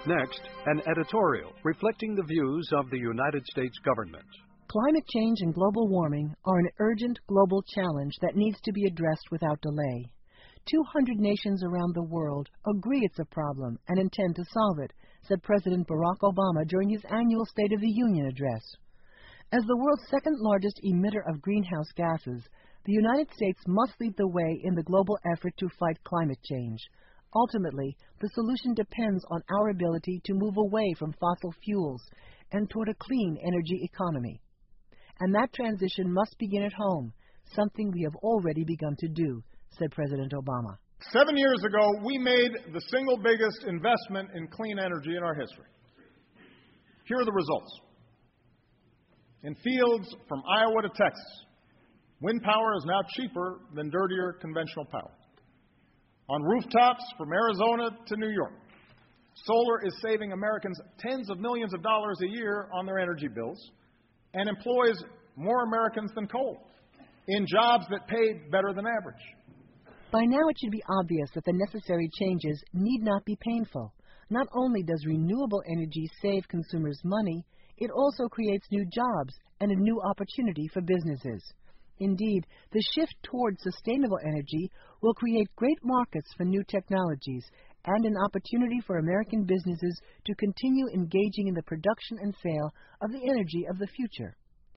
Next, an editorial reflecting the views of the United States government. Climate change and global warming are an urgent global challenge that needs to be addressed without delay. 200 nations around the world agree it's a problem and intend to solve it, said President Barack Obama during his annual State of the Union address. As the world's second-largest emitter of greenhouse gases, the United States must lead the way in the global effort to fight climate change. Ultimately, the solution depends on our ability to move away from fossil fuels and toward a clean energy economy. And that transition must begin at home, something we have already begun to do, said President Obama. 7 years ago, we made the single biggest investment in clean energy in our history. Here are the results. In fields from Iowa to Texas, wind power is now cheaper than dirtier conventional power. On rooftops from Arizona to New York, solar is saving Americans tens of millions of dollars a year on their energy bills and employs more Americans than coal in jobs that pay better than average. By now it should be obvious that the necessary changes need not be painful. Not only does renewable energy save consumers money, it also creates new jobs and a new opportunity for businesses. Indeed, the shift towards sustainable energy will create great markets for new technologies and an opportunity for American businesses to continue engaging in the production and sale of the energy of the future.